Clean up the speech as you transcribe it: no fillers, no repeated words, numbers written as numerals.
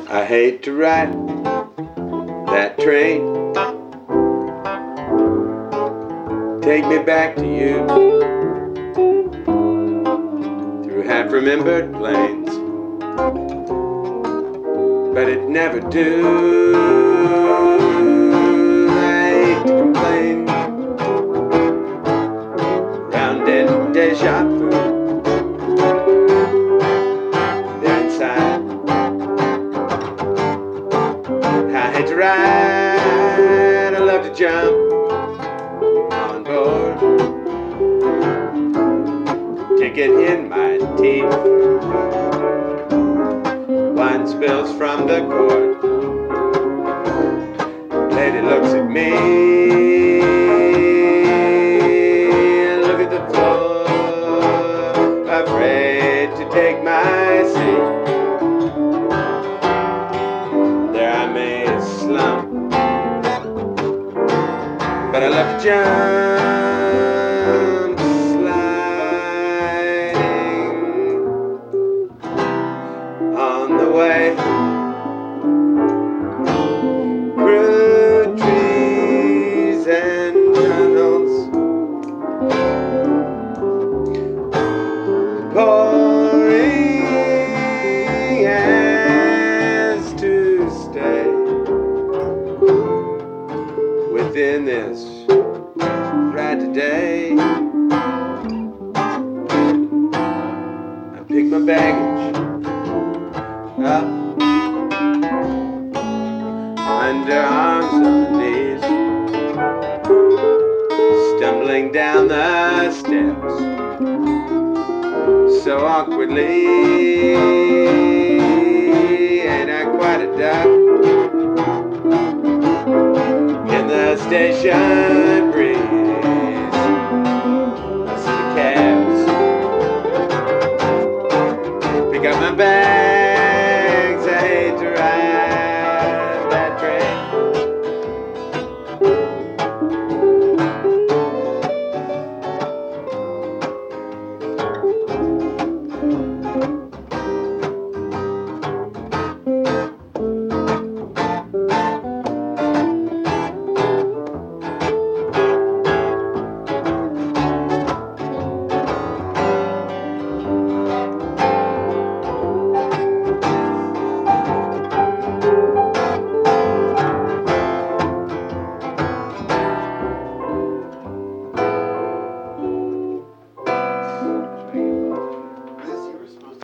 I hate to ride that train. Take me back to you through half-remembered plains, but it never do. I hate to complain. Round and deja vu. They're inside. I hate to ride. I love to jump on board. Ticket in my teeth. Wine spills from the cord. Lady looks at me and look at the floor, afraid to take my seat. There I may slump, but I love to jump, sliding on the way. Through trees and tunnels, pouring as to stay within this ride today. I pick my baggage up under arms and knees, stumbling down the steps so awkwardly. Ain't I quite a duck in the station breeze? I see the cabs pick up my bag.